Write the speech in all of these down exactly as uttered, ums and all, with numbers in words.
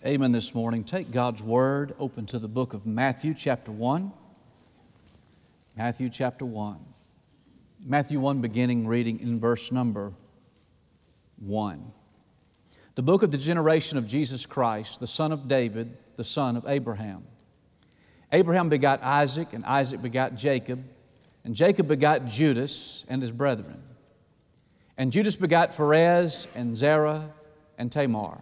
Amen this morning. Take God's Word, open to the book of Matthew chapter one. Matthew chapter one. Matthew one beginning reading in verse number one. The book of the generation of Jesus Christ, the son of David, the son of Abraham. Abraham begot Isaac, and Isaac begot Jacob, and Jacob begot Judas and his brethren. And Judas begot Pharez and Zerah and Tamar,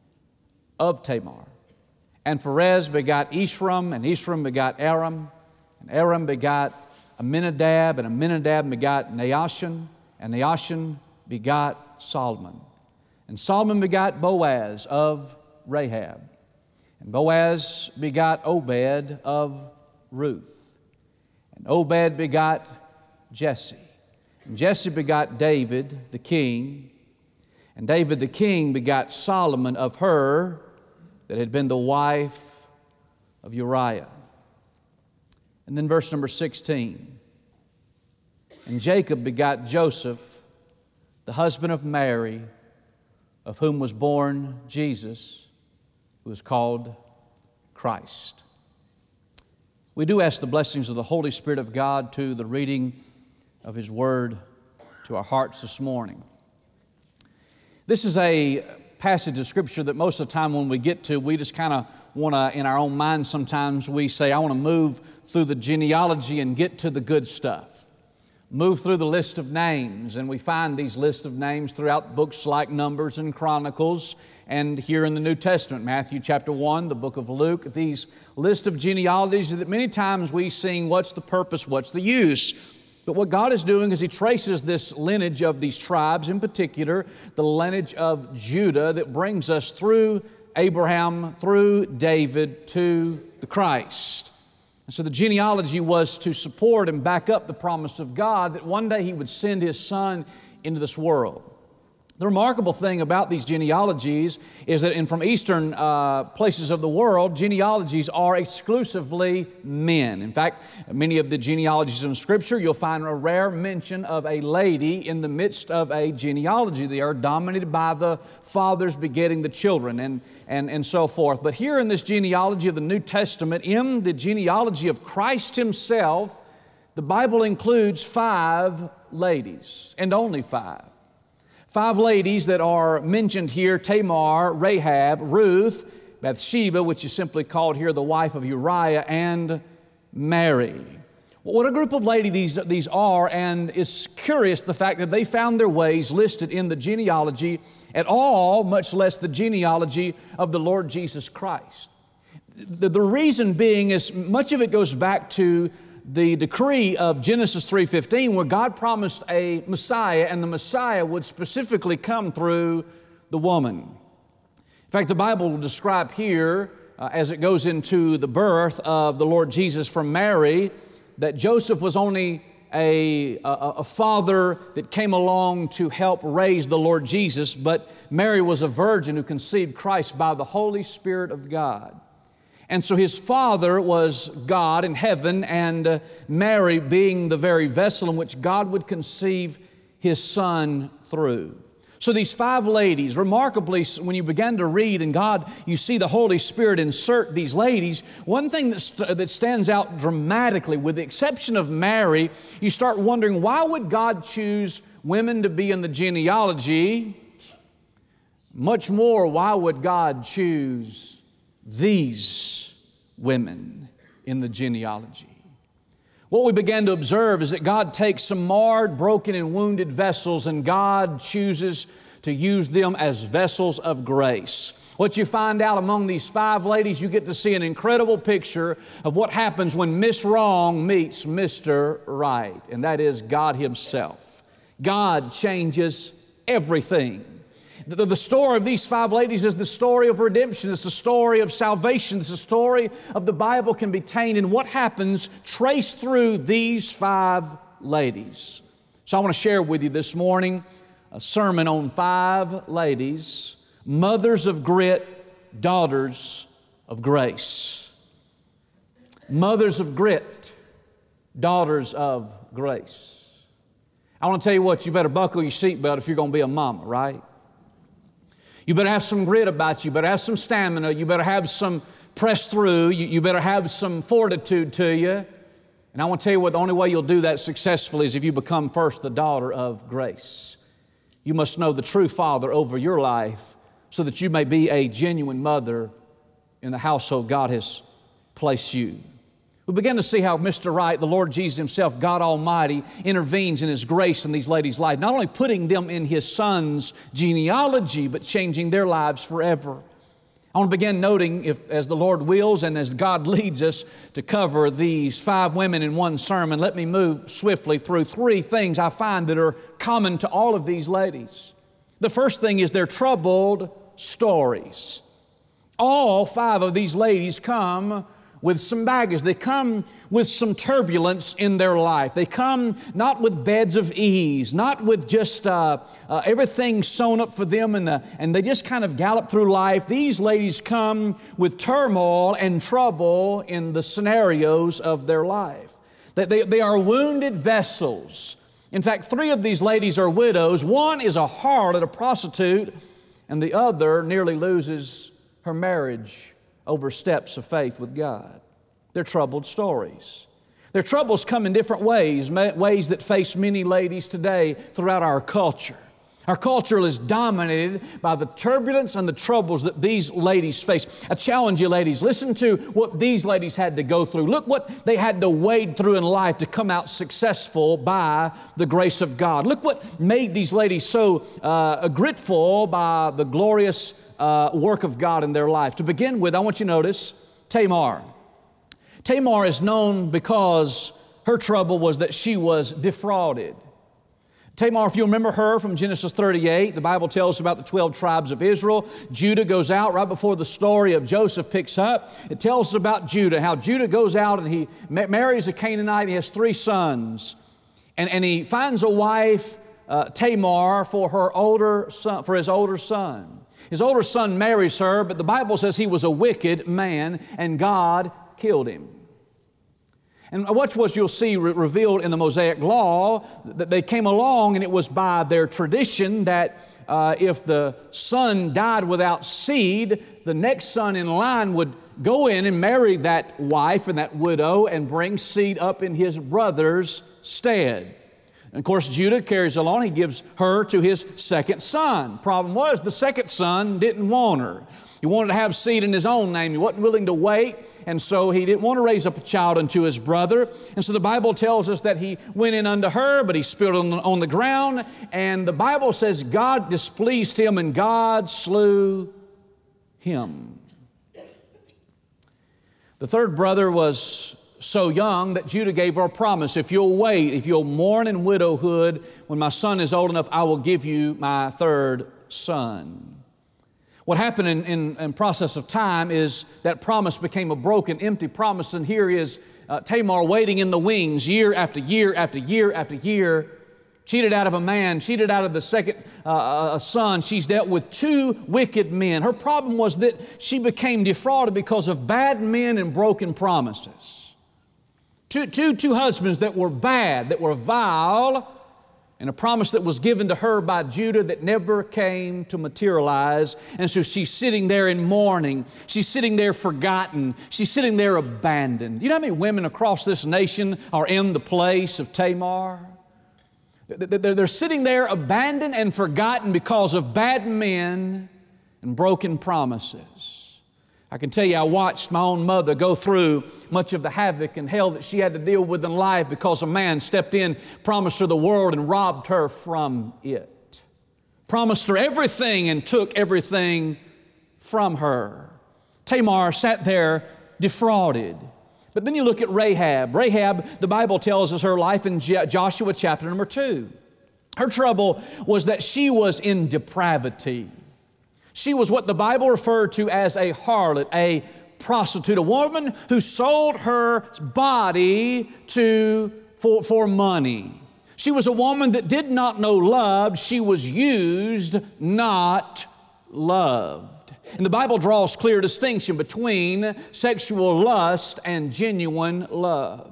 of Tamar. And Pharez begot Ephraim, and Ephraim begot Aram, and Aram begot Amminadab, and Amminadab begot Naashon, and Naashon begot Solomon. And Solomon begot Boaz of Rahab. And Boaz begot Obed of Ruth. And Obed begot Jesse. And Jesse begot David the king. And David the king begot Solomon of her that had been the wife of Uriah. And then verse number sixteen. And Jacob begot Joseph, the husband of Mary, of whom was born Jesus, who is called Christ. We do ask the blessings of the Holy Spirit of God to the reading of His Word to our hearts this morning. This is a passage of Scripture that most of the time when we get to, we just kind of want to, in our own mind sometimes, we say, I want to move through the genealogy and get to the good stuff. Move through the list of names, and we find these lists of names throughout books like Numbers and Chronicles, and here in the New Testament, Matthew chapter one, the book of Luke, these list of genealogies that many times we sing, what's the purpose, what's the use? But what God is doing is He traces this lineage of these tribes, in particular, the lineage of Judah that brings us through Abraham, through David, to the Christ. And so the genealogy was to support and back up the promise of God that one day He would send His Son into this world. The remarkable thing about these genealogies is that in from eastern uh, places of the world, genealogies are exclusively men. In fact, many of the genealogies in Scripture, you'll find a rare mention of a lady in the midst of a genealogy. They are dominated by the fathers begetting the children and, and, and so forth. But here in this genealogy of the New Testament, in the genealogy of Christ Himself, the Bible includes five ladies, and only five. Five ladies that are mentioned here: Tamar, Rahab, Ruth, Bathsheba, which is simply called here the wife of Uriah, and Mary. Well, what a group of ladies these, these are, and it's curious the fact that they found their ways listed in the genealogy at all, much less the genealogy of the Lord Jesus Christ. The, the reason being is much of it goes back to the decree of Genesis three fifteen, where God promised a Messiah, and the Messiah would specifically come through the woman. In fact, the Bible will describe here, uh, as it goes into the birth of the Lord Jesus from Mary, that Joseph was only a, a, a father that came along to help raise the Lord Jesus, but Mary was a virgin who conceived Christ by the Holy Spirit of God. And so His father was God in heaven, and uh, Mary being the very vessel in which God would conceive His Son through. So these five ladies, remarkably, when you begin to read and God, you see the Holy Spirit insert these ladies, one thing that, st- that stands out dramatically, with the exception of Mary, you start wondering, why would God choose women to be in the genealogy? Much more, why would God choose these women in the genealogy? What we began to observe is that God takes some marred, broken, and wounded vessels, and God chooses to use them as vessels of grace. What you find out among these five ladies, you get to see an incredible picture of what happens when Miss Wrong meets Mister Right, and that is God Himself. God changes everything. The, the story of these five ladies is the story of redemption. It's the story of salvation. It's the story of the Bible can be contained in what happens traced through these five ladies. So I want to share with you this morning a sermon on five ladies, mothers of grit, daughters of grace. Mothers of grit, daughters of grace. I want to tell you what, you better buckle your seatbelt if you're going to be a mama, right? You better have some grit about you. You better have some stamina. You better have some press through. You, you better have some fortitude to you. And I want to tell you what, the only way you'll do that successfully is if you become first the daughter of grace. You must know the true Father over your life so that you may be a genuine mother in the household God has placed you. We begin to see how Mister Right, the Lord Jesus Himself, God Almighty, intervenes in His grace in these ladies' life, not only putting them in His Son's genealogy, but changing their lives forever. I want to begin noting, if, as the Lord wills and as God leads us to cover these five women in one sermon, let me move swiftly through three things I find that are common to all of these ladies. The first thing is their troubled stories. All five of these ladies come with some baggage. They come with some turbulence in their life. They come not with beds of ease, not with just uh, uh, everything sewn up for them and, the, and they just kind of gallop through life. These ladies come with turmoil and trouble in the scenarios of their life. They, they, they are wounded vessels. In fact, three of these ladies are widows. One is a harlot, a prostitute, and the other nearly loses her marriage over steps of faith with God. They're troubled stories. Their troubles come in different ways, ways that face many ladies today throughout our culture. Our culture is dominated by the turbulence and the troubles that these ladies face. I challenge you, ladies, listen to what these ladies had to go through. Look what they had to wade through in life to come out successful by the grace of God. Look what made these ladies so uh, grateful by the glorious Uh, work of God in their life. To begin with, I want you to notice Tamar. Tamar is known because her trouble was that she was defrauded. Tamar, if you remember her from Genesis thirty-eight, the Bible tells us about the twelve tribes of Israel. Judah goes out right before the story of Joseph picks up. It tells us about Judah, how Judah goes out and he ma- marries a Canaanite. He has three sons. And, and he finds a wife, uh, Tamar, for her older son, for his older son. His older son marries her, but the Bible says he was a wicked man and God killed him. And watch what you'll see re- revealed in the Mosaic Law, that they came along and it was by their tradition that uh, if the son died without seed, the next son in line would go in and marry that wife and that widow and bring seed up in his brother's stead. And of course, Judah carries along. He gives her to his second son. Problem was, the second son didn't want her. He wanted to have seed in his own name. He wasn't willing to wait, and so he didn't want to raise up a child unto his brother. And so the Bible tells us that he went in unto her, but he spilled it on, on the ground. And the Bible says God displeased him, and God slew him. The third brother was so young that Judah gave her a promise. If you'll wait, if you'll mourn in widowhood, when my son is old enough, I will give you my third son. What happened in, in, in process of time is that promise became a broken, empty promise. And here is uh, Tamar waiting in the wings year after year after year after year, cheated out of a man, cheated out of the second uh, son. She's dealt with two wicked men. Her problem was that she became defrauded because of bad men and broken promises. Two, two, two husbands that were bad, that were vile, and a promise that was given to her by Judah that never came to materialize. And so she's sitting there in mourning. She's sitting there forgotten. She's sitting there abandoned. You know how many women across this nation are in the place of Tamar? They're sitting there abandoned and forgotten because of bad men and broken promises. I can tell you, I watched my own mother go through much of the havoc and hell that she had to deal with in life because a man stepped in, promised her the world, and robbed her from it. Promised her everything and took everything from her. Tamar sat there defrauded. But then you look at Rahab. Rahab, the Bible tells us her life in Joshua chapter number two. Her trouble was that she was in depravity. She was what the Bible referred to as a harlot, a prostitute, a woman who sold her body to, for, for money. She was a woman that did not know love. She was used, not loved. And the Bible draws clear distinction between sexual lust and genuine love.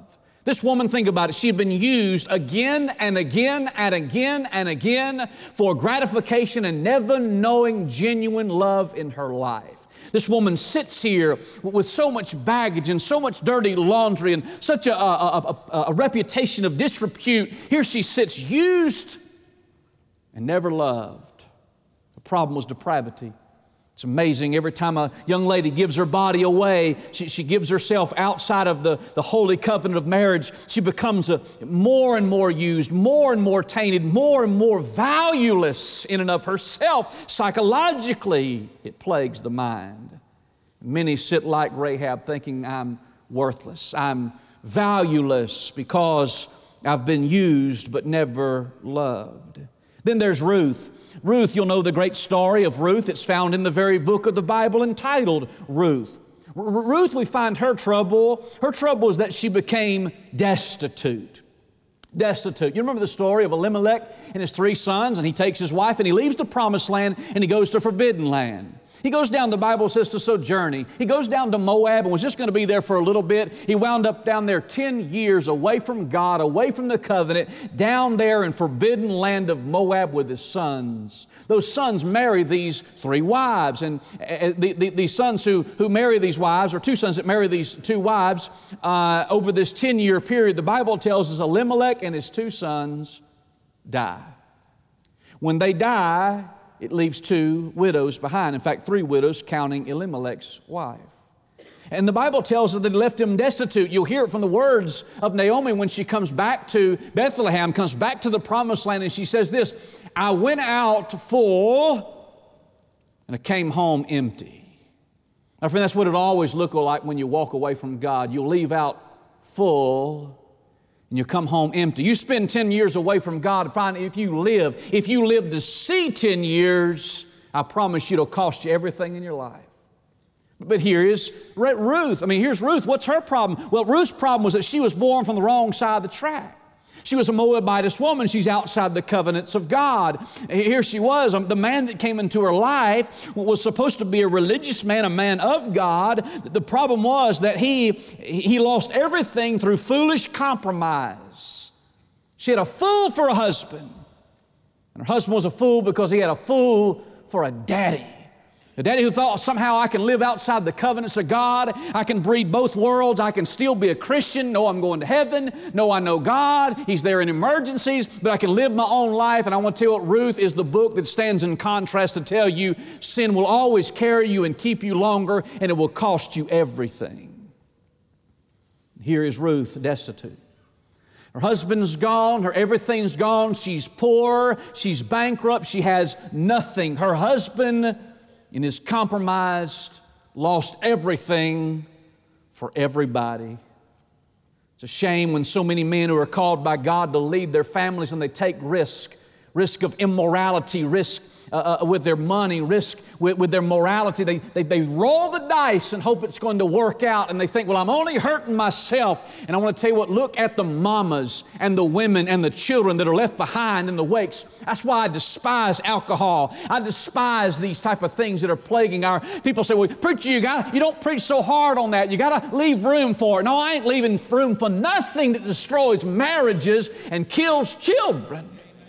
This woman, think about it, she had been used again and again and again and again for gratification and never knowing genuine love in her life. This woman sits here with so much baggage and so much dirty laundry and such a, a, a, a reputation of disrepute. Here she sits, used and never loved. The problem was depravity. It's amazing. Every time a young lady gives her body away, she, she gives herself outside of the, the holy covenant of marriage, she becomes a, more and more used, more and more tainted, more and more valueless in and of herself. Psychologically, it plagues the mind. Many sit like Rahab thinking, I'm worthless, I'm valueless because I've been used but never loved. Then there's Ruth. Ruth, you'll know the great story of Ruth. It's found in the very book of the Bible entitled Ruth. R- Ruth, we find her trouble. Her trouble is that she became destitute. Destitute. You remember the story of Elimelech and his three sons, and he takes his wife and he leaves the promised land and he goes to forbidden land. He goes down, the Bible says, to sojourning. He goes down to Moab and was just going to be there for a little bit. He wound up down there ten years away from God, away from the covenant, down there in forbidden land of Moab with his sons. Those sons marry these three wives. And uh, the, the, the sons who, who marry these wives, or two sons that marry these two wives, uh, over this ten-year period, the Bible tells us Elimelech and his two sons die. When they die, it leaves two widows behind. In fact, three widows, counting Elimelech's wife. And the Bible tells us that it left him destitute. You'll hear it from the words of Naomi when she comes back to Bethlehem, comes back to the promised land, and she says this, I went out full and I came home empty. Now, friend, that's what it always looks like when you walk away from God. You'll leave out full and you come home empty. You spend ten years away from God, find if you live, if you live to see ten years, I promise you it'll cost you everything in your life. But here is Ruth. I mean, here's Ruth. What's her problem? Well, Ruth's problem was that she was born from the wrong side of the track. She was a Moabitess woman. She's outside the covenants of God. Here she was. The man that came into her life was supposed to be a religious man, a man of God. The problem was that he, he lost everything through foolish compromise. She had a fool for a husband. And her husband was a fool because he had a fool for a daddy. A daddy who thought somehow I can live outside the covenants of God. I can breed both worlds. I can still be a Christian. No, I'm going to heaven. No, I know God. He's there in emergencies, but I can live my own life. And I want to tell you what Ruth is the book that stands in contrast to tell you sin will always carry you and keep you longer, and it will cost you everything. Here is Ruth, destitute. Her husband's gone. Her everything's gone. She's poor. She's bankrupt. She has nothing. Her husband, in his compromised, lost everything for everybody. It's a shame when so many men who are called by God to lead their families and they take risk, risk of immorality, risk uh, uh, with their money, risk with, with their morality. They, they, they roll the dice and hope it's going to work out, and they think, well, I'm only hurting myself. And I want to tell you what, look at the mamas and the women and the children that are left behind in the wakes. That's why I despise alcohol. I despise these type of things that are plaguing our people. Say, well, preacher, you got you don't preach so hard on that. You got to leave room for it. No, I ain't leaving room for nothing that destroys marriages and kills children.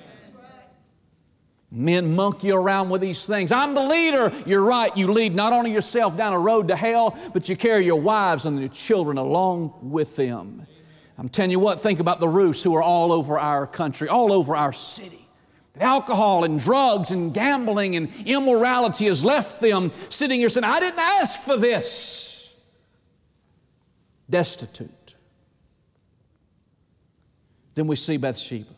Men monkey around with these things. I'm the leader. You're right. You lead not only yourself down a road to hell, but you carry your wives and your children along with them. I'm telling you what, think about the Ruths who are all over our country, all over our city. Alcohol and drugs and gambling and immorality has left them sitting here saying, I didn't ask for this. Destitute. Then we see Bathsheba.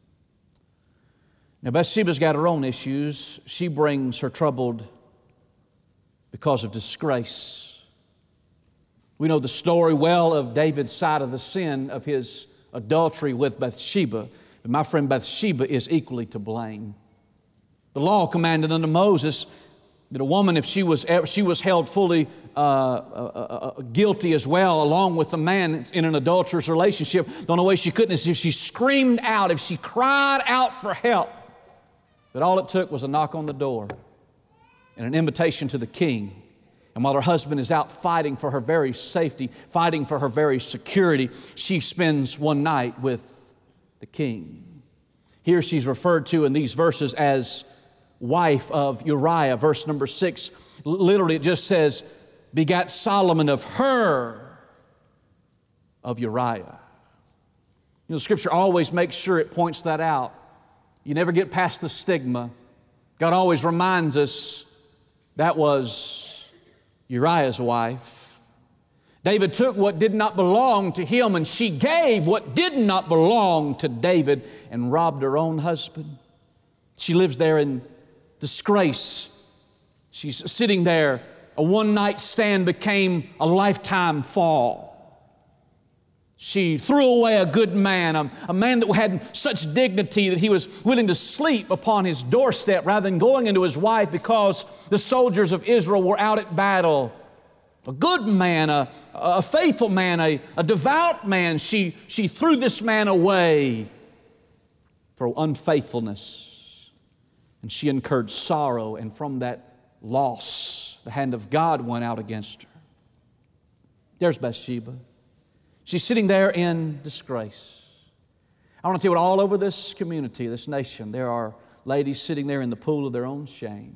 Now, Bathsheba's got her own issues. She brings her troubled because of disgrace. We know the story well of David's side of the sin of his adultery with Bathsheba. But my friend, Bathsheba is equally to blame. The law commanded unto Moses that a woman, if she was, she was held fully uh, uh, uh, guilty as well, along with the man in an adulterous relationship, the only way she couldn't is if she screamed out, if she cried out for help. But all it took was a knock on the door and an invitation to the king. And And while her husband is out fighting for her very safety, fighting for her very security, she spends one night with the king. Here she's referred to in these verses as wife of Uriah. Verse number six, literally it just says, begat Solomon of her, of Uriah. You know, Scripture always makes sure it points that out. You never get past the stigma. God always reminds us that was Uriah's wife. David took what did not belong to him, and she gave what did not belong to David and robbed her own husband. She lives there in disgrace. She's sitting there. A one-night stand became a lifetime fall. She threw away a good man, a, a man that had such dignity that he was willing to sleep upon his doorstep rather than going into his wife because the soldiers of Israel were out at battle. A good man, a, a faithful man, a, a devout man. She, she threw this man away for unfaithfulness. And she incurred sorrow, and from that loss, the hand of God went out against her. There's Bathsheba. She's sitting there in disgrace. I want to tell you what, all over this community, this nation, there are ladies sitting there in the pool of their own shame.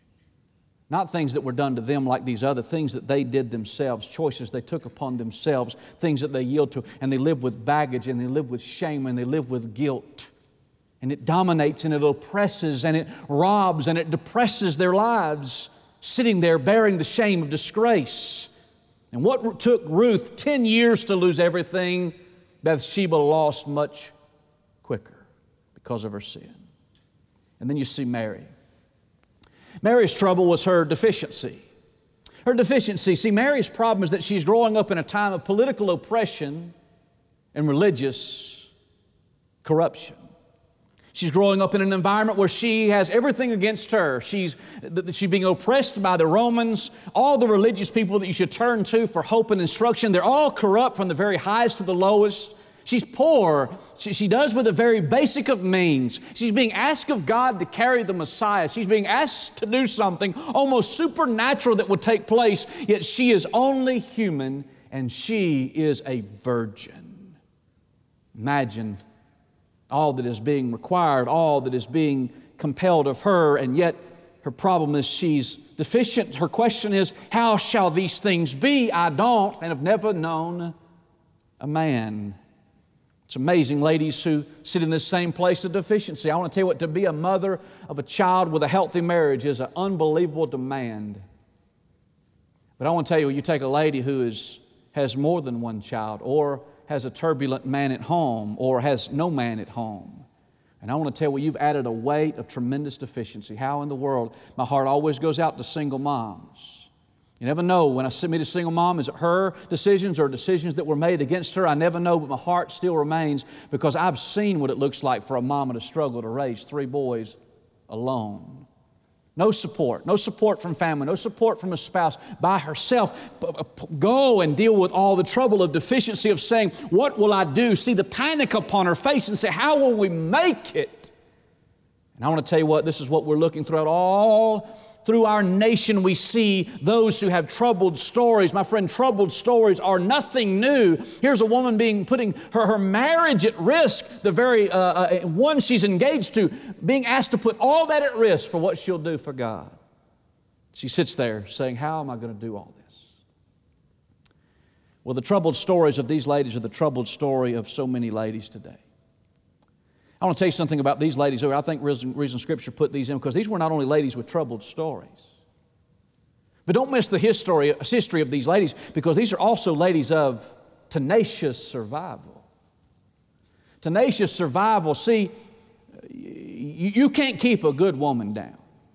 Not things that were done to them like these other, things that they did themselves, choices they took upon themselves, things that they yield to, and they live with baggage, and they live with shame, and they live with guilt. And it dominates, and it oppresses, and it robs, and it depresses their lives, sitting there bearing the shame of disgrace. And what took Ruth ten years to lose everything, Bathsheba lost much quicker because of her sin. And then you see Mary. Mary's trouble was her deficiency. Her deficiency, see, Mary's problem is that she's growing up in a time of political oppression and religious corruption. She's growing up in an environment where she has everything against her. She's, she's being oppressed by the Romans. All the religious people that you should turn to for hope and instruction, they're all corrupt from the very highest to the lowest. She's poor. She, she does with the very basic of means. She's being asked of God to carry the Messiah. She's being asked to do something almost supernatural that would take place, yet she is only human and she is a virgin. Imagine all that is being required, all that is being compelled of her, and yet her problem is she's deficient. Her question is, how shall these things be? I don't and have never known a man. It's amazing, ladies who sit in this same place of deficiency. I want to tell you what, to be a mother of a child with a healthy marriage is an unbelievable demand. But I want to tell you, you take a lady who is, has more than one child, or has a turbulent man at home, or has no man at home. And I want to tell you, you've added a weight of tremendous deficiency. How in the world? My heart always goes out to single moms. You never know when I meet a single mom, is it her decisions or decisions that were made against her? I never know, but my heart still remains because I've seen what it looks like for a mama to struggle to raise three boys alone. No support, no support from family, no support from a spouse, by herself. Go and deal with all the trouble of deficiency of saying, what will I do? See the panic upon her face and say, how will we make it? And I want to tell you what, this is what we're looking throughout all through our nation. We see those who have troubled stories. My friend, troubled stories are nothing new. Here's a woman being putting her, her marriage at risk, the very uh, uh, one she's engaged to, being asked to put all that at risk for what she'll do for God. She sits there saying, how am I going to do all this? Well, the troubled stories of these ladies are the troubled story of so many ladies today. I want to tell you something about these ladies. I think reason, reason Scripture put these in, because these were not only ladies with troubled stories. But don't miss the history, history of these ladies, because these are also ladies of tenacious survival. Tenacious survival. See, you, you can't keep a good woman down.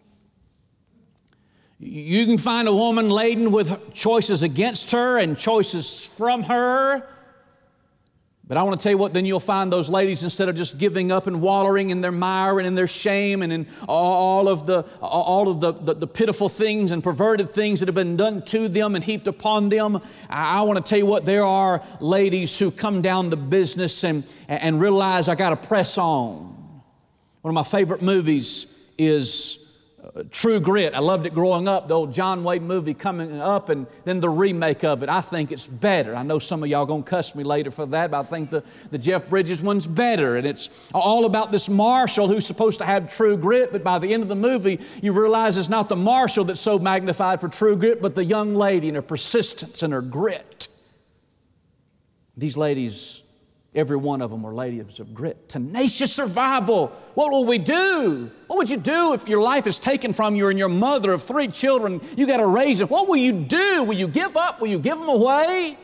You can find a woman laden with choices against her and choices from her. But I want to tell you what, then you'll find those ladies, instead of just giving up and wallowing in their mire and in their shame and in all of the all of the, the, the pitiful things and perverted things that have been done to them and heaped upon them, I, I want to tell you what, there are ladies who come down to business and, and realize I got to press on. One of my favorite movies is uh, True Grit. I loved it growing up, the old John Wayne movie coming up, and then the remake of it. I think it's better. I know some of y'all going to cuss me later for that, but I think the, the Jeff Bridges one's better. And it's all about this marshal who's supposed to have true grit, but by the end of the movie, you realize it's not the marshal that's so magnified for true grit, but the young lady and her persistence and her grit. These ladies, every one of them were ladies of grit. Tenacious survival. What will we do? What would you do if your life is taken from you and your mother of three children, you got to raise them? What will you do? Will you give up? Will you give them away?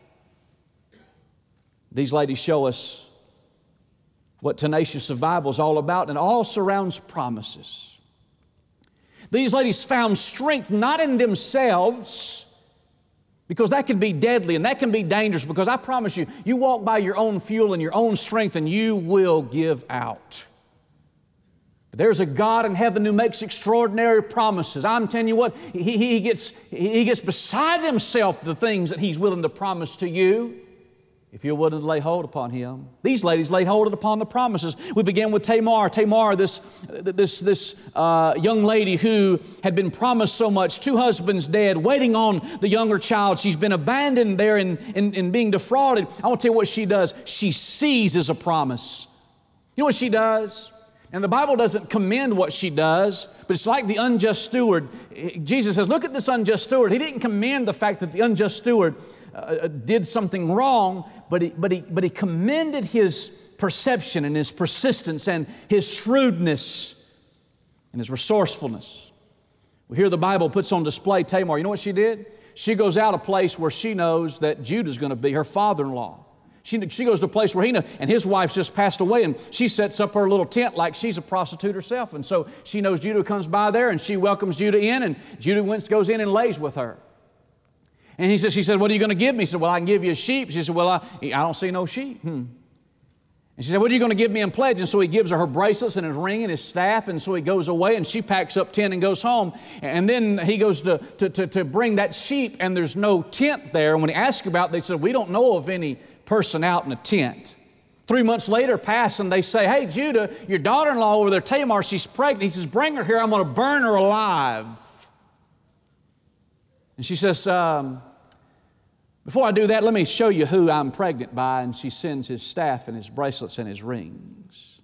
These ladies show us what tenacious survival is all about, and it all surrounds promises. These ladies found strength not in themselves, because that can be deadly and that can be dangerous, because I promise you, you walk by your own fuel and your own strength and you will give out. But there's a God in heaven who makes extraordinary promises. I'm telling you what, he, he, gets, he gets beside himself the things that He's willing to promise to you, if you're willing to lay hold upon Him. These ladies laid hold upon the promises. We began with Tamar. Tamar, this, this, this uh, young lady who had been promised so much, two husbands dead, waiting on the younger child. She's been abandoned there and, and, and being defrauded. I want to tell you what she does. She seizes a promise. You know what she does? And the Bible doesn't commend what she does, but it's like the unjust steward. Jesus says, look at this unjust steward. He didn't commend the fact that the unjust steward uh, did something wrong, but he, but, he, but he commended his perception and his persistence and his shrewdness and his resourcefulness. We hear the Bible puts on display Tamar. You know what she did? She goes out a place where she knows that Judah's going to be her father-in-law. She, she goes to a place where he knows, and his wife's just passed away, and she sets up her little tent like she's a prostitute herself. And so she knows Judah comes by there, and she welcomes Judah in, and Judah went, goes in and lays with her. And he says, she said, what are you going to give me? He said, well, I can give you a sheep. She said, well, I, I don't see no sheep. Hmm. And she said, what are you going to give me in pledge? And so he gives her her bracelets and his ring and his staff, and so he goes away, and she packs up tent and goes home. And then he goes to, to, to, to bring that sheep, and there's no tent there. And when he asked about it, they said, we don't know of any person out in a tent. Three months later pass, and they say, hey, Judah, your daughter-in-law over there, Tamar, she's pregnant. He says, bring her here. I'm going to burn her alive. And she says, um, before I do that, let me show you who I'm pregnant by. And she sends his staff and his bracelets and his rings.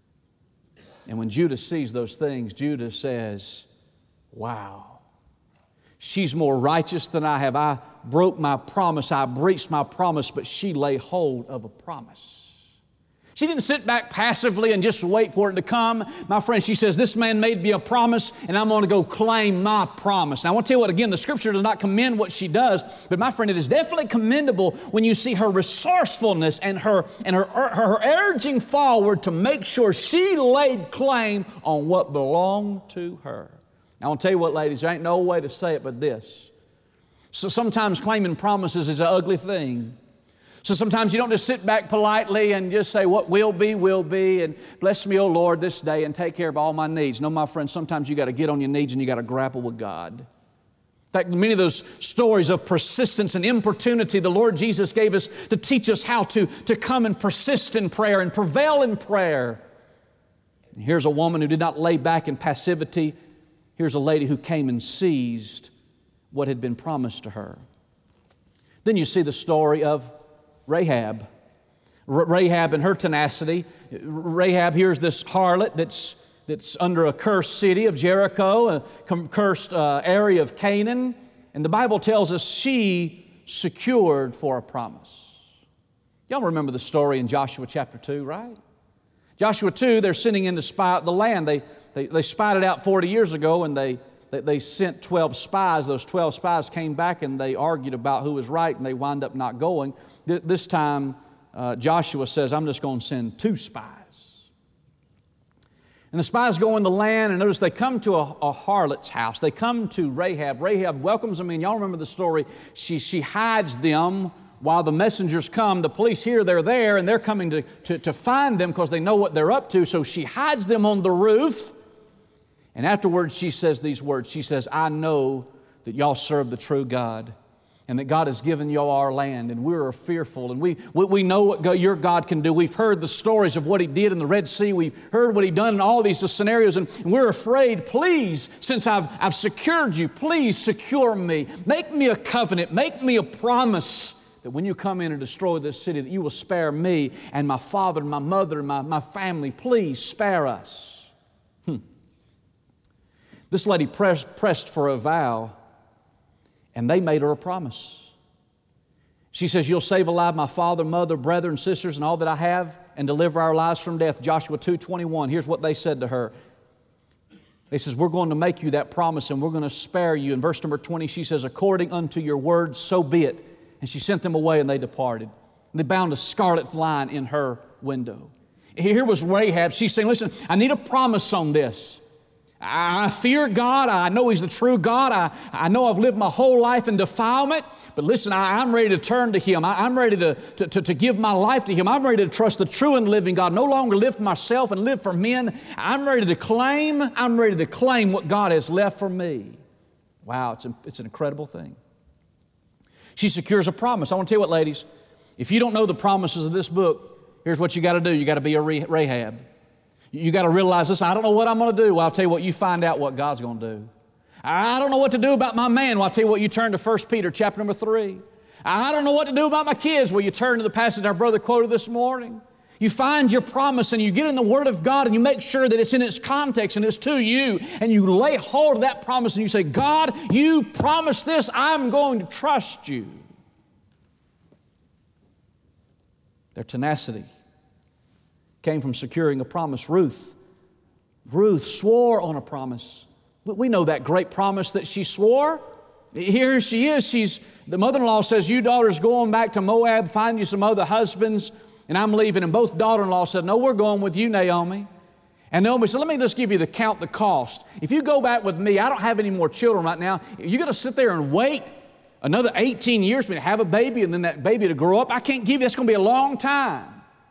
And when Judah sees those things, Judah says, wow, she's more righteous than I have. I broke my promise. I breached my promise, but she lay hold of a promise. She didn't sit back passively and just wait for it to come. My friend, she says, this man made me a promise, and I'm going to go claim my promise. Now, I want to tell you what, again, the Scripture does not commend what she does, but my friend, it is definitely commendable when you see her resourcefulness and her, and her, her, her urging forward to make sure she laid claim on what belonged to her. I want to tell you what, ladies, there ain't no way to say it but this. So sometimes claiming promises is an ugly thing. So sometimes you don't just sit back politely and just say, what will be, will be, and bless me, O Lord, this day, and take care of all my needs. No, my friend, sometimes you got to get on your knees and you got to grapple with God. In fact, many of those stories of persistence and importunity the Lord Jesus gave us to teach us how to, to come and persist in prayer and prevail in prayer. And here's a woman who did not lay back in passivity. Here's a lady who came and seized what had been promised to her. Then you see the story of Rahab. R- Rahab and her tenacity. Rahab, here's this harlot that's, that's under a cursed city of Jericho, a cursed uh, area of Canaan. And the Bible tells us she secured for a promise. Y'all remember the story in Joshua chapter two, right? Joshua two, they're sending in to spy out the land. They, they, they spied it out forty years ago, and they They sent twelve spies. Those twelve spies came back and they argued about who was right, and they wound up not going. This time, uh, Joshua says, I'm just going to send two spies. And the spies go in the land, and notice they come to a, a harlot's house. They come to Rahab. Rahab welcomes them in. Y'all remember the story. She, she hides them while the messengers come. The police hear they're there, and they're coming to, to, to find them because they know what they're up to. So she hides them on the roof. And afterwards, she says these words. She says, I know that y'all serve the true God. and that God has given you our land, and we are fearful, and we, we, we know what God, your God can do. We've heard the stories of what He did in the Red Sea. We've heard what He done in all these scenarios, and we're afraid. Please, since I've, I've secured you, please secure me. Make me a covenant. Make me a promise that when you come in and destroy this city, that you will spare me and my father and my mother and my, my family. Please spare us. Hmm. This lady press, pressed for a vow, and they made her a promise. She says, you'll save alive my father, mother, brother, and sisters, and all that I have, and deliver our lives from death. Joshua two twenty-one. Here's what they said to her. They says, we're going to make you that promise, and we're going to spare you. In verse number twenty, she says, according unto your word, so be it. And she sent them away, and they departed. And they bound a scarlet line in her window. Here was Rahab. She's saying, listen, I need a promise on this. I fear God. I know He's the true God. I, I know I've lived my whole life in defilement. But listen, I, I'm ready to turn to Him. I, I'm ready to, to, to, to give my life to Him. I'm ready to trust the true and living God. No longer live for myself and live for men. I'm ready to claim, I'm ready to claim what God has left for me. Wow, it's, a, it's an incredible thing. She secures a promise. I want to tell you what, ladies, if you don't know the promises of this book, here's what you got to do. You got to be a Rahab. You got to realize this. I don't know what I'm going to do. Well, I'll tell you what, you find out what God's going to do. I don't know what to do about my man. Well, I'll tell you what, you turn to First Peter chapter number three. I don't know what to do about my kids. Well, you turn to the passage our brother quoted this morning. You find your promise and you get in the Word of God and you make sure that it's in its context and it's to you, and you lay hold of that promise and you say, God, you promised this. I'm going to trust you. Their tenacity came from securing a promise. Ruth, Ruth swore on a promise. We know that great promise that she swore. Here she is. She's, the mother-in-law says, you daughters going back to Moab, find you some other husbands, and I'm leaving. And both daughter-in-law said, no, we're going with you, Naomi. And Naomi said, let me just give you the count, the cost. If you go back with me, I don't have any more children right now. You're going to sit there and wait another eighteen years for me to have a baby and then that baby to grow up. I can't give you, that's going to be a long time.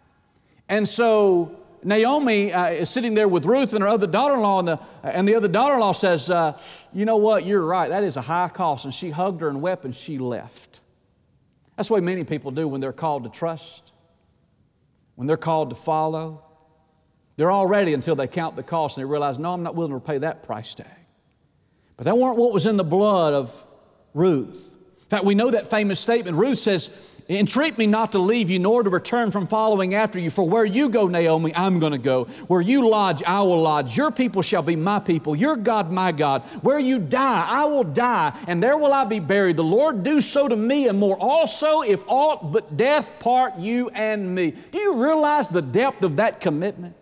And so Naomi uh, is sitting there with Ruth and her other daughter-in-law, and the, and the other daughter-in-law says, uh, you know what, you're right, that is a high cost. And she hugged her and wept and she left. That's the way many people do when they're called to trust, when they're called to follow. They're all ready until they count the cost and they realize, no, I'm not willing to pay that price tag. But that weren't what was in the blood of Ruth. In fact, we know that famous statement. Ruth says, entreat me not to leave you, nor to return from following after you. For where you go, Naomi, I'm going to go. Where you lodge, I will lodge. Your people shall be my people. Your God, my God. Where you die, I will die, and there will I be buried. The Lord do so to me, and more also, if aught but death part you and me. Do you realize the depth of that commitment?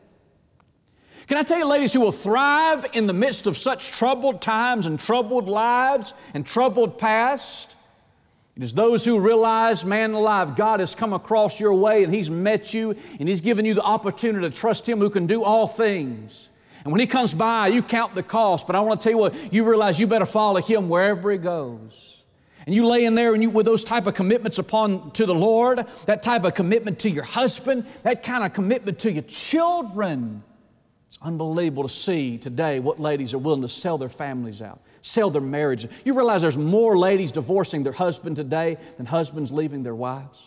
Can I tell you, ladies, who will thrive in the midst of such troubled times and troubled lives and troubled past? It is those who realize, man alive, God has come across your way and He's met you and He's given you the opportunity to trust Him who can do all things. And when He comes by, you count the cost. But I want to tell you what, you realize you better follow Him wherever He goes. And you lay in there and you with those type of commitments upon to the Lord, that type of commitment to your husband, that kind of commitment to your children. It's unbelievable to see today what ladies are willing to sell their families out, sell their marriage. You realize there's more ladies divorcing their husband today than husbands leaving their wives?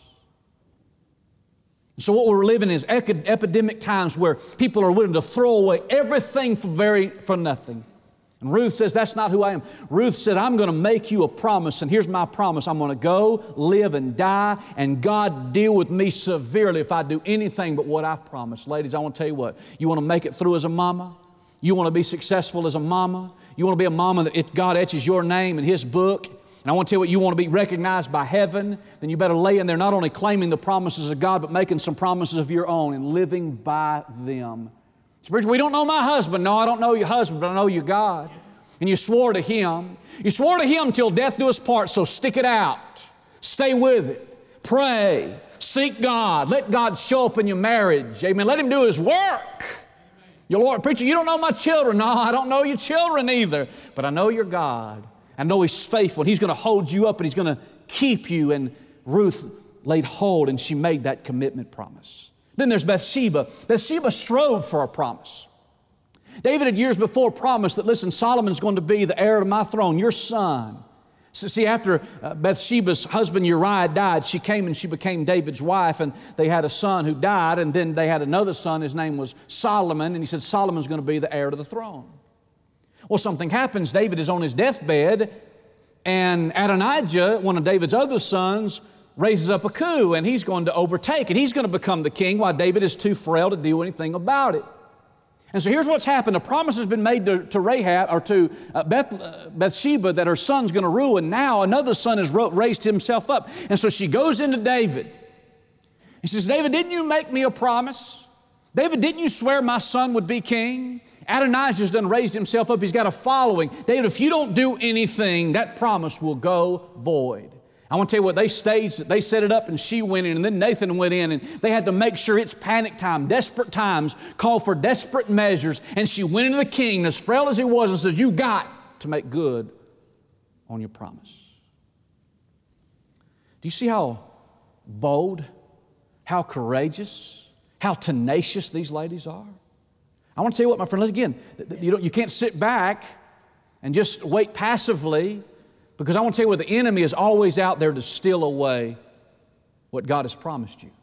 So what we're living in is epidemic times where people are willing to throw away everything for very for nothing. And Ruth says, that's not who I am. Ruth said, I'm going to make you a promise, and here's my promise. I'm going to go, live, and die, and God deal with me severely if I do anything but what I've promised. Ladies, I want to tell you what. You want to make it through as a mama? You want to be successful as a mama? You want to be a mama that it, God etches your name in His book? And I want to tell you what, you want to be recognized by heaven? Then you better lay in there not only claiming the promises of God, but making some promises of your own and living by them. We don't know my husband. No, I don't know your husband, but I know your God. And you swore to Him. You swore to Him till death do us part, so stick it out. Stay with it. Pray. Seek God. Let God show up in your marriage. Amen. Let Him do His work. Your Lord, preacher, you don't know my children. No, I don't know your children either. But I know your God. I know He's faithful. He's going to hold you up and He's going to keep you. And Ruth laid hold and she made that commitment promise. Then there's Bathsheba. Bathsheba strove for a promise. David had years before promised that, listen, Solomon's going to be the heir to my throne, your son. So see, after uh, Bathsheba's husband Uriah died, she came and she became David's wife, and they had a son who died, and then they had another son. His name was Solomon, and he said Solomon's going to be the heir to the throne. Well, something happens. David is on his deathbed, and Adonijah, one of David's other sons, raises up a coup, and he's going to overtake, and he's going to become the king while David is too frail to do anything about it. And so here's what's happened. A promise has been made to, to Rahab, or to uh, Beth, uh, Bathsheba, that her son's going to rule, and now another son has ro- raised himself up. And so she goes into David. He says, David, didn't you make me a promise? David, didn't you swear my son would be king? Adonijah's done raised himself up. He's got a following. David, if you don't do anything, that promise will go void. I want to tell you what, they staged it, they set it up, and she went in, and then Nathan went in, and they had to make sure it's panic time. Desperate times call for desperate measures, and she went into the king, as frail as he was, and says, you got to make good on your promise. Do you see how bold, how courageous, how tenacious these ladies are? I want to tell you what, my friend, again, you, don't, you can't sit back and just wait passively, because I want to tell you what, the enemy is always out there to steal away what God has promised you.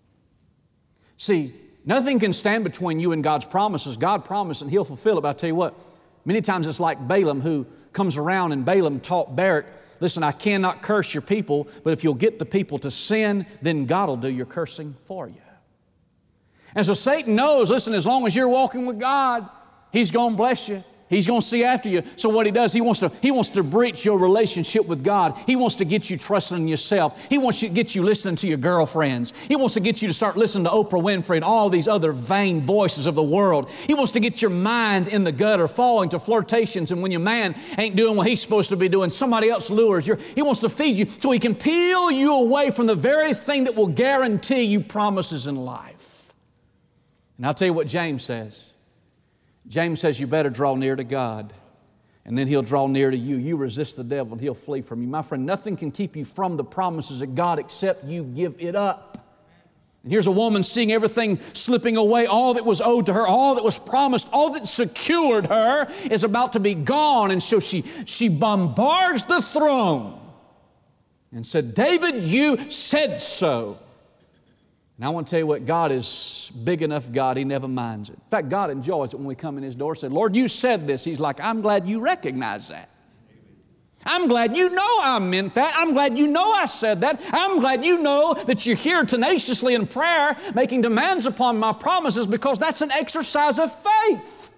See, nothing can stand between you and God's promises. God promised and He'll fulfill it. But I tell you what, many times it's like Balaam, who comes around, and Balaam taught Barak, listen, I cannot curse your people, but if you'll get the people to sin, then God will do your cursing for you. And so Satan knows, listen, as long as you're walking with God, he's going to bless you. He's going to see after you. So what he does, he wants to, he wants to breach your relationship with God. He wants to get you trusting in yourself. He wants to get you listening to your girlfriends. He wants to get you to start listening to Oprah Winfrey and all these other vain voices of the world. He wants to get your mind in the gutter, falling to flirtations. And when your man ain't doing what he's supposed to be doing, somebody else lures you. He wants to feed you so he can peel you away from the very thing that will guarantee you promises in life. And I'll tell you what James says. James says you better draw near to God, and then He'll draw near to you. You resist the devil, and he'll flee from you. My friend, nothing can keep you from the promises of God except you give it up. And here's a woman seeing everything slipping away, all that was owed to her, all that was promised, all that secured her is about to be gone. And so she, she bombards the throne and said, David, you said so. And I want to tell you what, God is big enough God, He never minds it. In fact, God enjoys it when we come in His door and say, Lord, you said this. He's like, I'm glad you recognize that. I'm glad you know I meant that. I'm glad you know I said that. I'm glad you know that you're here tenaciously in prayer, making demands upon my promises, because that's an exercise of faith.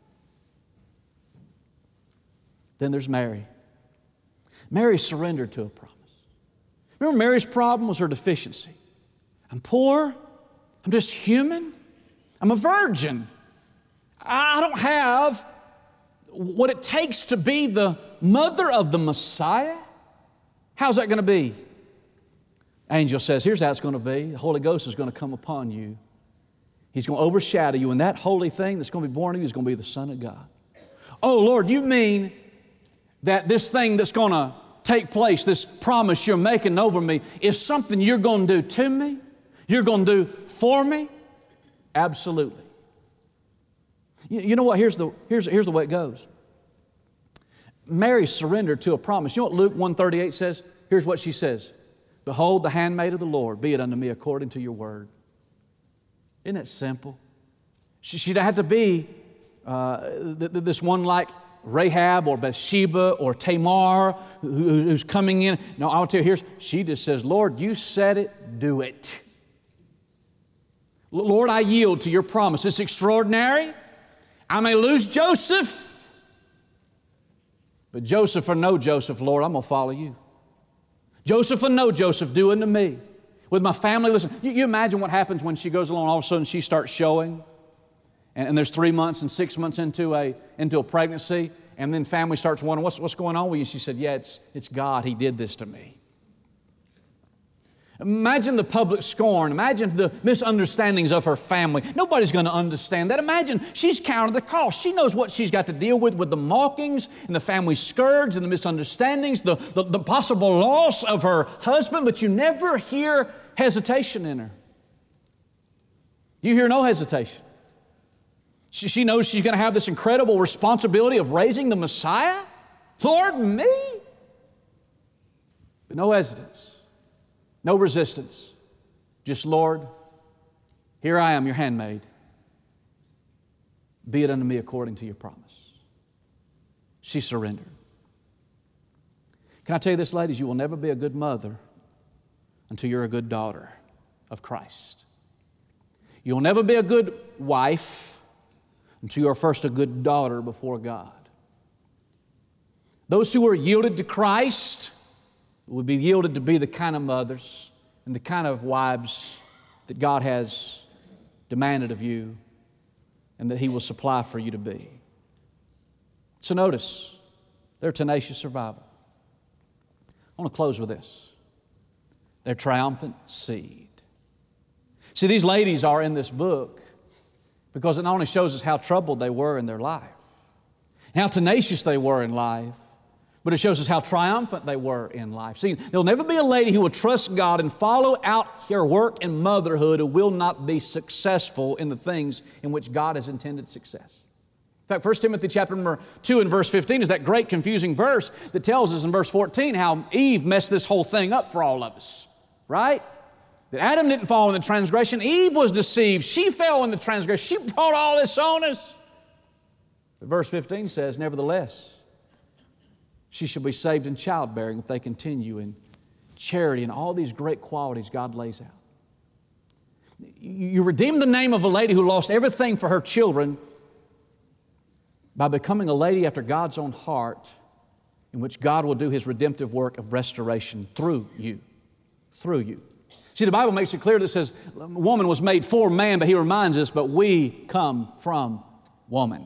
Then there's Mary. Mary surrendered to a promise. Remember, Mary's problem was her deficiency. I'm poor. I'm just human. I'm a virgin. I don't have what it takes to be the mother of the Messiah. How's that going to be? Angel says, here's how it's going to be. The Holy Ghost is going to come upon you. He's going to overshadow you, and that holy thing that's going to be born of you is going to be the Son of God. Oh, Lord, you mean that this thing that's going to take place, this promise you're making over me, is something you're going to do to me? You're going to do for me? Absolutely. You, you know what? Here's the, here's, here's the way it goes. Mary surrendered to a promise. You know what Luke one thirty-eight says? Here's what she says. Behold, the handmaid of the Lord, be it unto me according to your word. Isn't it simple? She, she'd have to be uh, th- th- this one like Rahab or Bathsheba or Tamar who, who's coming in. No, I'll tell you, here's, she just says, Lord, you said it, do it. Lord, I yield to your promise. It's extraordinary. I may lose Joseph, but Joseph or no Joseph, Lord, I'm going to follow you. Joseph or no Joseph, do unto me. With my family, listen, you, you imagine what happens when she goes along, all of a sudden she starts showing, and, and there's three months and six months into a, into a pregnancy, and then family starts wondering, what's, what's going on with you? She said, yeah, it's, it's God. He did this to me. Imagine the public scorn. Imagine the misunderstandings of her family. Nobody's going to understand that. Imagine she's counted the cost. She knows what she's got to deal with, with the mockings and the family scourge and the misunderstandings, the, the, the possible loss of her husband, but you never hear hesitation in her. You hear no hesitation. She, she knows she's going to have this incredible responsibility of raising the Messiah. Lord, me? But no hesitance, no resistance. Just, Lord, here I am, your handmaid. Be it unto me according to your promise. She surrendered. Can I tell you this, ladies? You will never be a good mother until you're a good daughter of Christ. You'll never be a good wife until you're first a good daughter before God. Those who are yielded to Christ will be yielded to be the kind of mothers and the kind of wives that God has demanded of you and that He will supply for you to be. So notice, their tenacious survival. I want to close with this. Their triumphant seed. See, these ladies are in this book because it not only shows us how troubled they were in their life, and how tenacious they were in life, but it shows us how triumphant they were in life. See, there'll never be a lady who will trust God and follow out her work in motherhood who will not be successful in the things in which God has intended success. In fact, First Timothy chapter number two and verse fifteen is that great confusing verse that tells us in verse fourteen how Eve messed this whole thing up for all of us, right? That Adam didn't fall in the transgression. Eve was deceived. She fell in the transgression. She brought all this on us. But verse fifteen says, nevertheless, she shall be saved in childbearing if they continue in charity and all these great qualities God lays out. You redeem the name of a lady who lost everything for her children by becoming a lady after God's own heart, in which God will do His redemptive work of restoration through you. Through you. See, the Bible makes it clear that it says woman was made for man, but He reminds us, but we come from woman.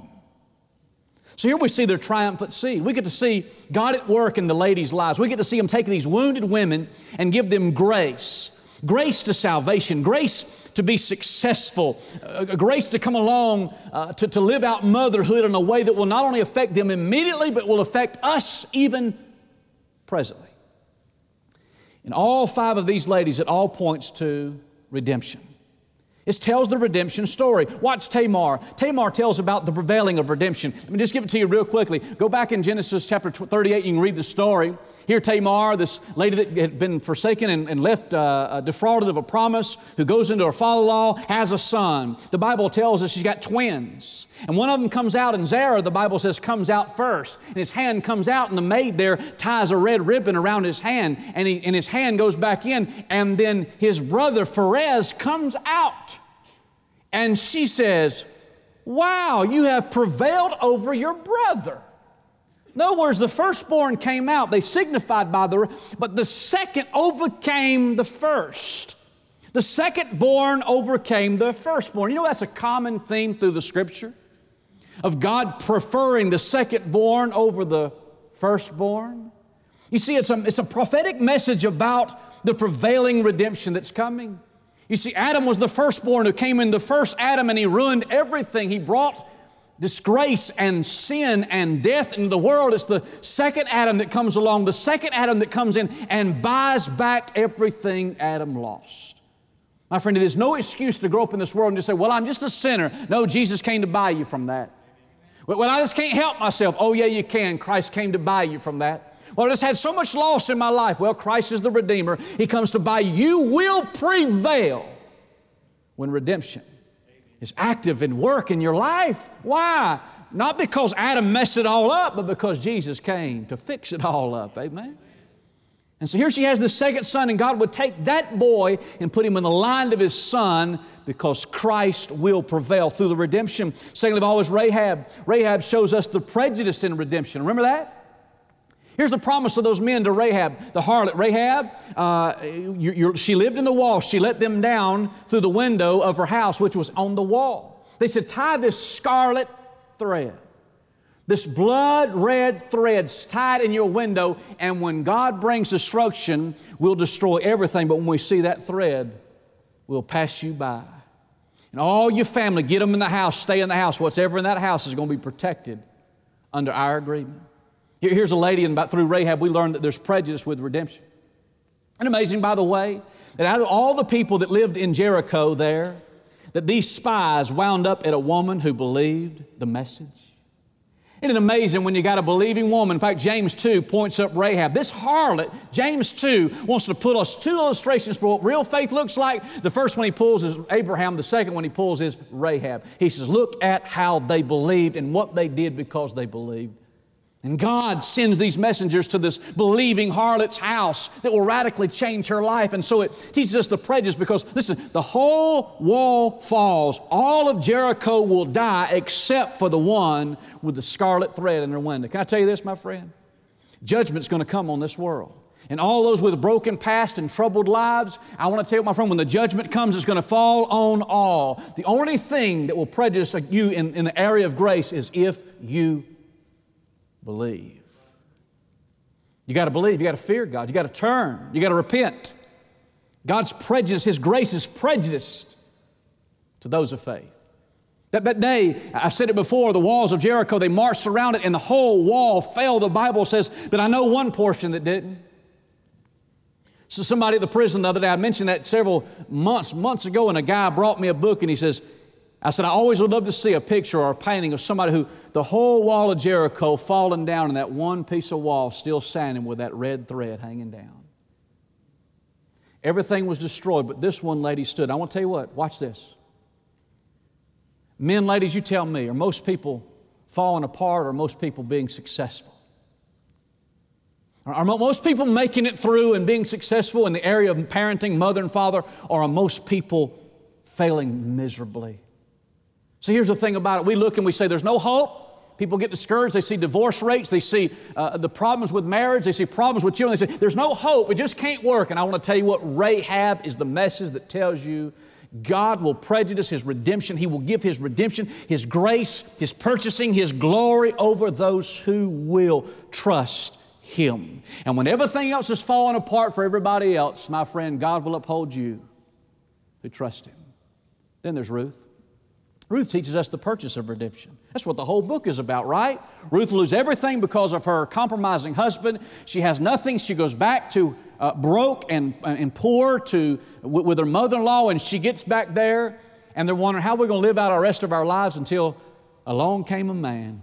So here we see their triumphant seed. We get to see God at work in the ladies' lives. We get to see Him take these wounded women and give them grace. Grace to salvation, grace to be successful, uh, grace to come along uh, to, to live out motherhood in a way that will not only affect them immediately, but will affect us even presently. In all five of these ladies, it all points to redemption. It tells the redemption story. Watch Tamar. Tamar tells about the prevailing of redemption. Let me just give it to you real quickly. Go back in Genesis chapter thirty-eight, you can read the story. Here Tamar, this lady that had been forsaken and, and left uh, defrauded of a promise, who goes into her father-in-law, has a son. The Bible tells us she's got twins. And one of them comes out, and Zerah, the Bible says, comes out first. And his hand comes out, and the maid there ties a red ribbon around his hand, and, he, and his hand goes back in, and then his brother Pharez comes out. And she says, wow, you have prevailed over your brother. In other words, the firstborn came out. They signified by the, but the second overcame the first. The second born overcame the firstborn. You know, that's a common theme through the Scripture of God preferring the second born over the firstborn. You see, it's a, it's a prophetic message about the prevailing redemption that's coming. You see, Adam was the firstborn who came in, the first Adam, and he ruined everything. He brought disgrace and sin and death into the world. It's the second Adam that comes along, the second Adam that comes in and buys back everything Adam lost. My friend, it is no excuse to grow up in this world and just say, well, I'm just a sinner. No, Jesus came to buy you from that. Well, I just can't help myself. Oh, yeah, you can. Christ came to buy you from that. Well, I just had so much loss in my life. Well, Christ is the Redeemer. He comes to buy you. You will prevail when redemption is active in work in your life. Why? Not because Adam messed it all up, but because Jesus came to fix it all up. Amen? And so here she has the second son, and God would take that boy and put him in the line of his son because Christ will prevail through the redemption. Secondly of all is Rahab. Rahab shows us the prejudice in redemption. Remember that? Here's the promise of those men to Rahab, the harlot. Rahab, uh, you, you, she lived in the wall. She let them down through the window of her house, which was on the wall. They said, tie this scarlet thread, this blood red thread tied in your window, and when God brings destruction, we'll destroy everything. But when we see that thread, we'll pass you by. And all your family, get them in the house, stay in the house. Whatever in that house is going to be protected under our agreement. Here's a lady, and about through Rahab, we learned that there's prejudice with redemption. And amazing, by the way, that out of all the people that lived in Jericho there, that these spies wound up at a woman who believed the message. Isn't it amazing when you got a believing woman? In fact, James two points up Rahab. This harlot, James two, wants to put us two illustrations for what real faith looks like. The first one he pulls is Abraham. The second one he pulls is Rahab. He says, look at how they believed and what they did because they believed. And God sends these messengers to this believing harlot's house that will radically change her life. And so it teaches us the prejudice because, listen, the whole wall falls. All of Jericho will die except for the one with the scarlet thread in her window. Can I tell you this, my friend? Judgment's going to come on this world. And all those with broken past and troubled lives, I want to tell you, my friend, when the judgment comes, it's going to fall on all. The only thing that will prejudice you in, in the area of grace is if you believe. You got to believe. You got to fear God. You got to turn. You got to repent. God's prejudice, His grace is prejudiced to those of faith. That, that day, I've said it before, the walls of Jericho, they marched around it and the whole wall fell. The Bible says, but I know one portion that didn't. So somebody at the prison the other day, I mentioned that several months, months ago, and a guy brought me a book and he says, I said, I always would love to see a picture or a painting of somebody who the whole wall of Jericho fallen down and that one piece of wall still standing with that red thread hanging down. Everything was destroyed, but this one lady stood. I want to tell you what, watch this. Men, ladies, you tell me, are most people falling apart or are most people being successful? Are most people making it through and being successful in the area of parenting, mother and father, or are most people failing miserably? So here's the thing about it. We look and we say there's no hope. People get discouraged. They see divorce rates. They see uh, the problems with marriage. They see problems with children. They say there's no hope. It just can't work. And I want to tell you what, Rahab is the message that tells you God will prejudice His redemption. He will give His redemption, His grace, His purchasing, His glory over those who will trust Him. And when everything else is falling apart for everybody else, my friend, God will uphold you who trust Him. Then there's Ruth. Ruth teaches us the purchase of redemption. That's what the whole book is about, right? Ruth loses everything because of her compromising husband. She has nothing. She goes back to uh, broke and, and poor to, with, with her mother-in-law, and she gets back there, and they're wondering how we're going to live out our rest of our lives until along came a man.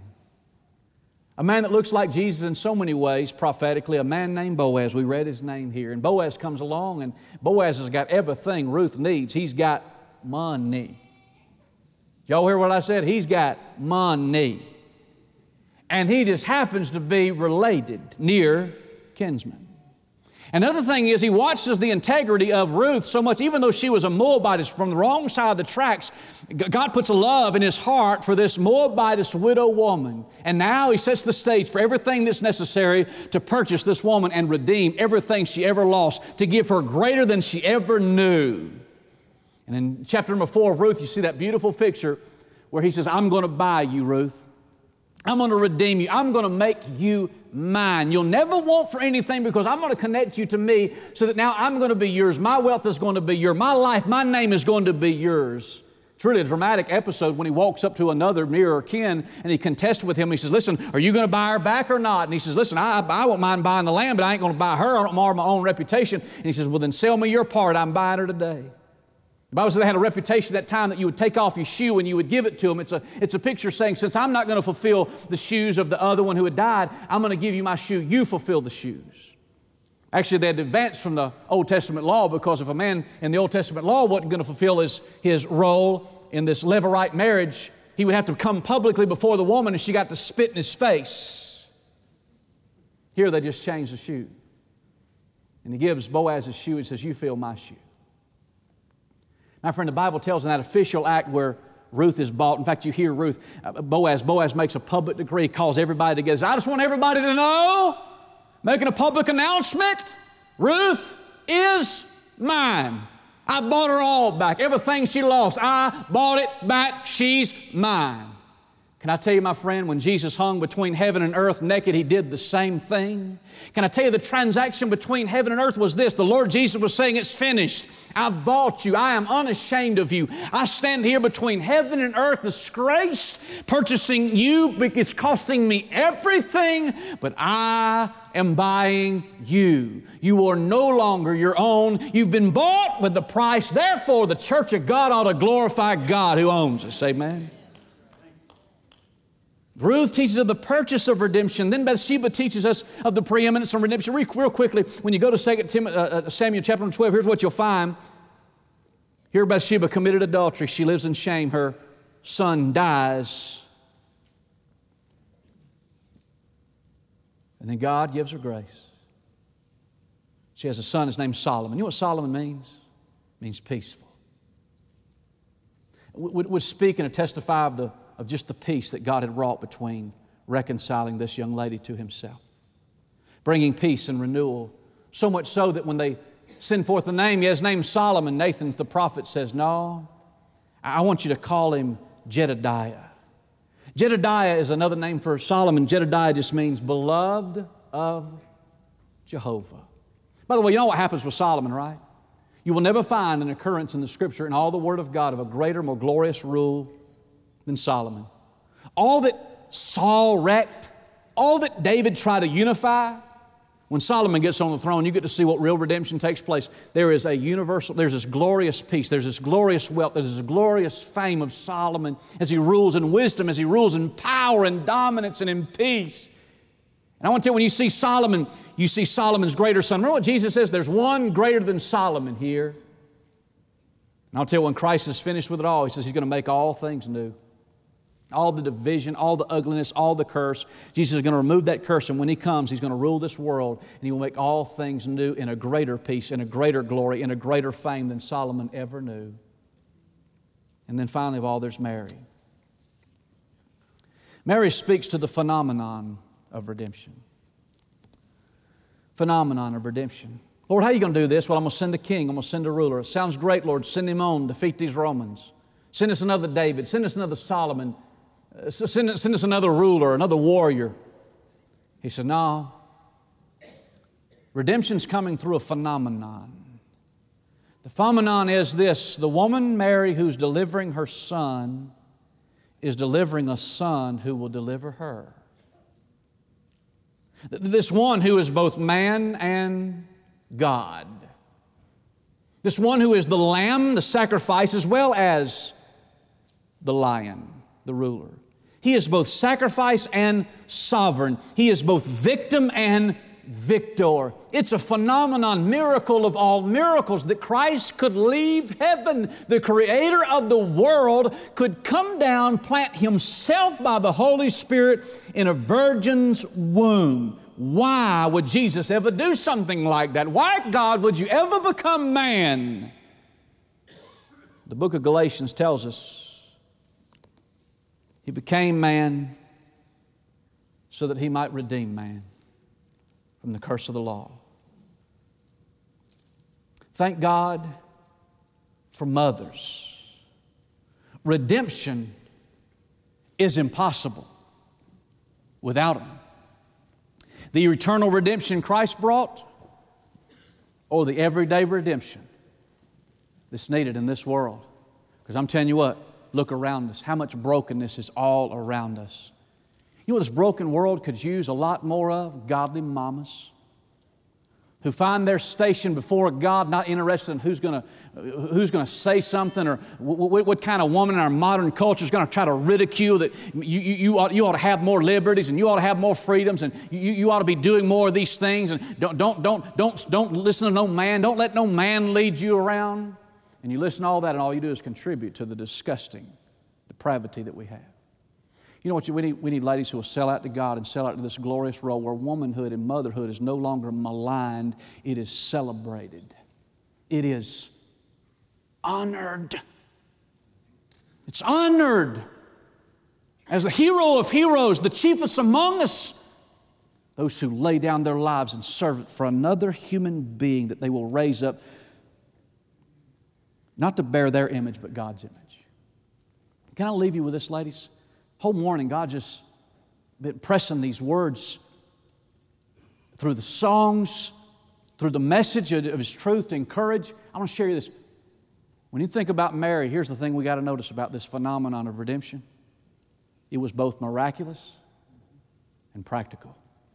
A man that looks like Jesus in so many ways, prophetically, a man named Boaz. We read his name here. And Boaz comes along, and Boaz has got everything Ruth needs. He's got money. Y'all hear what I said? He's got money. And he just happens to be related, near kinsman. Another thing is he watches the integrity of Ruth so much, even though she was a Moabitess from the wrong side of the tracks, God puts a love in His heart for this Moabitess widow woman. And now He sets the stage for everything that's necessary to purchase this woman and redeem everything she ever lost, to give her greater than she ever knew. And in chapter number four of Ruth, you see that beautiful picture where He says, I'm going to buy you, Ruth. I'm going to redeem you. I'm going to make you mine. You'll never want for anything because I'm going to connect you to me so that now I'm going to be yours. My wealth is going to be yours. My life, my name is going to be yours. It's really a dramatic episode when he walks up to another nearer kin and he contests with him. He says, listen, are you going to buy her back or not? And he says, listen, I, I won't mind buying the land, but I ain't going to buy her. I don't mar my own reputation. And he says, well, then sell me your part. I'm buying her today. The Bible says they had a reputation at that time that you would take off your shoe and you would give it to them. It's a, it's a picture saying, since I'm not going to fulfill the shoes of the other one who had died, I'm going to give you my shoe. You fulfill the shoes. Actually, they had advanced from the Old Testament law because if a man in the Old Testament law wasn't going to fulfill his, his role in this Levirate marriage, he would have to come publicly before the woman and she got to spit in his face. Here they just changed the shoe. And he gives Boaz his shoe and says, you fill my shoe. My friend, the Bible tells in that official act where Ruth is bought. In fact, you hear Ruth, uh, Boaz, Boaz makes a public decree, calls everybody together. I just want everybody to know, making a public announcement, Ruth is mine. I bought her all back. Everything she lost, I bought it back. She's mine. Can I tell you, my friend, when Jesus hung between heaven and earth naked, He did the same thing. Can I tell you the transaction between heaven and earth was this? The Lord Jesus was saying, it's finished. I've bought you. I am unashamed of you. I stand here between heaven and earth, disgraced, purchasing you. It's costing me everything, but I am buying you. You are no longer your own. You've been bought with the price. Therefore, the church of God ought to glorify God who owns us. Amen. Ruth teaches of the purchase of redemption. Then Bathsheba teaches us of the preeminence of redemption. Real, real quickly, when you go to Second Samuel chapter twelve, here's what you'll find. Here Bathsheba committed adultery. She lives in shame. Her son dies. And then God gives her grace. She has a son, his name's Solomon. You know what Solomon means? It means peaceful. Would, would speak and testify of, the, of just the peace that God had wrought between reconciling this young lady to Himself, bringing peace and renewal. So much so that when they send forth the name, yeah, his name's Solomon, Nathan the prophet says, no, I want you to call him Jedediah. Jedediah is another name for Solomon. Jedediah just means beloved of Jehovah. By the way, you know what happens with Solomon, right? You will never find an occurrence in the Scripture in all the Word of God of a greater, more glorious rule than Solomon. All that Saul wrecked, all that David tried to unify, when Solomon gets on the throne, you get to see what real redemption takes place. There is a universal, there's this glorious peace, there's this glorious wealth, there's this glorious fame of Solomon as he rules in wisdom, as he rules in power and dominance and in peace. And I want to tell you, when you see Solomon, you see Solomon's greater son. Remember what Jesus says? There's one greater than Solomon here. And I'll tell you, when Christ is finished with it all, He says He's going to make all things new. All the division, all the ugliness, all the curse. Jesus is going to remove that curse, and when He comes, He's going to rule this world, and He will make all things new in a greater peace, in a greater glory, in a greater fame than Solomon ever knew. And then finally of all, there's Mary. Mary speaks to the phenomenon of redemption. Phenomenon of redemption. Lord, how are you going to do this? Well, I'm going to send a king. I'm going to send a ruler. It sounds great, Lord. Send him on, defeat these Romans. Send us another David. Send us another Solomon. Send, send us another ruler, another warrior. He said, no. Redemption's coming through a phenomenon. The phenomenon is this. The woman, Mary, who's delivering her son, is delivering a son who will deliver her. This one who is both man and God. This one who is the lamb, the sacrifice, as well as the lion, the ruler. He is both sacrifice and sovereign. He is both victim and victor. It's a phenomenon, miracle of all miracles, that Christ could leave heaven. The Creator of the world could come down, plant Himself by the Holy Spirit in a virgin's womb. Why would Jesus ever do something like that? Why, God, would you ever become man? The book of Galatians tells us He became man so that He might redeem man from the curse of the law. Thank God for mothers. Redemption is impossible without them. The eternal redemption Christ brought, or the everyday redemption that's needed in this world. Because I'm telling you what, look around us. How much brokenness is all around us. You know what this broken world could use a lot more of? Godly mamas who find their station before God, not interested in who's going to who's going to say something, or what, what kind of woman in our modern culture is going to try to ridicule that you, you, you, ought, you ought to have more liberties and you ought to have more freedoms and you, you ought to be doing more of these things, and don't, don't, don't, don't, don't listen to no man. Don't let no man lead you around. And you listen to all that, and all you do is contribute to the disgusting depravity that we have. You know what? You, we, need, we need ladies who will sell out to God and sell out to this glorious role where womanhood and motherhood is no longer maligned. It is celebrated. It is honored. It's honored. As the hero of heroes, the chiefest among us, those who lay down their lives and serve for another human being that they will raise up, not to bear their image, but God's image. Can I leave you with this, ladies? Whole morning, God just been pressing these words through the songs, through the message of His truth to encourage. I want to share you this. When you think about Mary, here's the thing we got to notice about this phenomenon of redemption. It was both miraculous and practical.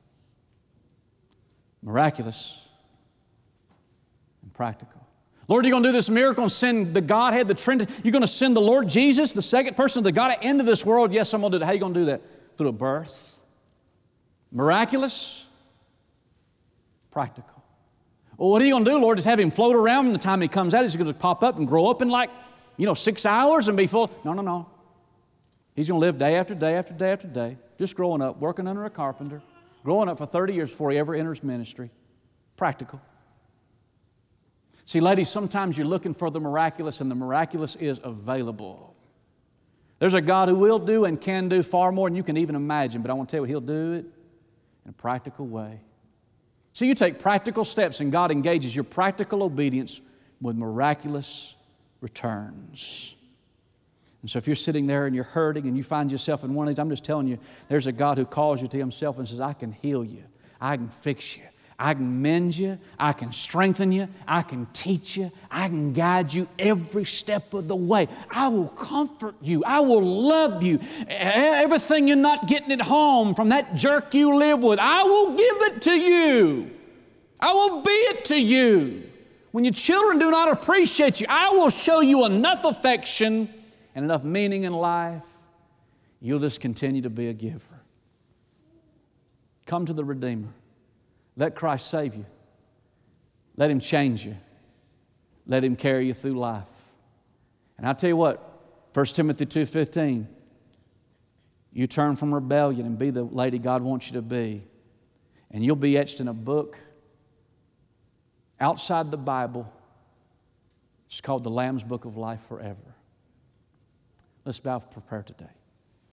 Miraculous and practical. Lord, you're going to do this miracle and send the Godhead, the Trinity. You're going to send the Lord Jesus, the second person of the Godhead, into this world. Yes, I'm going to do that. How are you going to do that? through a birth. Miraculous, practical. Well, what are you going to do, Lord? Just have him float around, and the time he comes out, he's going to pop up and grow up in like, you know, six hours and be full? No, no, no. He's going to live day after day after day after day, just growing up, working under a carpenter, growing up for thirty years before he ever enters ministry. Practical. See, ladies, sometimes you're looking for the miraculous, and the miraculous is available. There's a God who will do and can do far more than you can even imagine, but I want to tell you what, He'll do it in a practical way. So you take practical steps, and God engages your practical obedience with miraculous returns. And so if you're sitting there and you're hurting and you find yourself in one of these, I'm just telling you, there's a God who calls you to Himself and says, I can heal you. I can fix you. I can mend you. I can strengthen you. I can teach you. I can guide you every step of the way. I will comfort you. I will love you. Everything you're not getting at home from that jerk you live with, I will give it to you. I will be it to you. When your children do not appreciate you, I will show you enough affection and enough meaning in life, you'll just continue to be a giver. Come to the Redeemer. Let Christ save you. Let Him change you. Let Him carry you through life. And I'll tell you what, First Timothy two fifteen, you turn from rebellion and be the lady God wants you to be, and you'll be etched in a book outside the Bible. It's called the Lamb's Book of Life forever. Let's bow for prayer today.